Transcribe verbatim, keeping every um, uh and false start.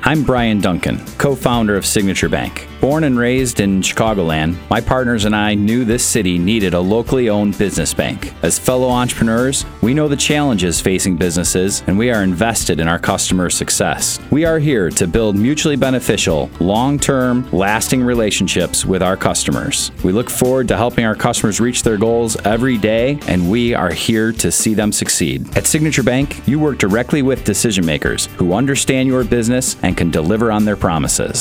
I'm Brian Duncan, co-founder of Signature Bank. Born and raised in Chicagoland, my partners and I knew this city needed a locally owned business bank. As fellow entrepreneurs, we know the challenges facing businesses, and we are invested in our customers' success. We are here to build mutually beneficial, long-term, lasting relationships with our customers. We look forward to helping our customers reach their goals every day, and we are here to see them succeed. At Signature Bank, you work directly with decision makers who understand your business and can deliver on their promises.